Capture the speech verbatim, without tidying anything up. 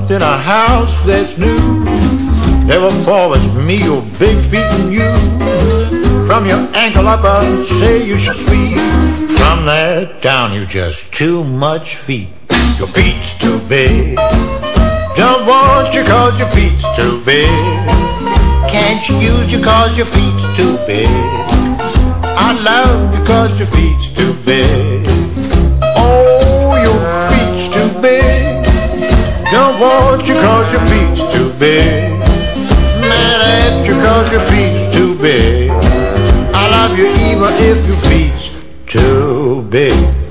warmth in a house that's new. Never promised me your big feet and you. From your ankle up, I'll say you should sweet. From there down, you just too much feet. Your feet's too big. Don't want you cause your feet's too big. Can't use you cause your feet's too big. I love you cause your feet's too big. Oh, your feet's too big. Don't want you cause your feet's too big. Mad at you cause your feet's too big. I love you even if your feet's too big.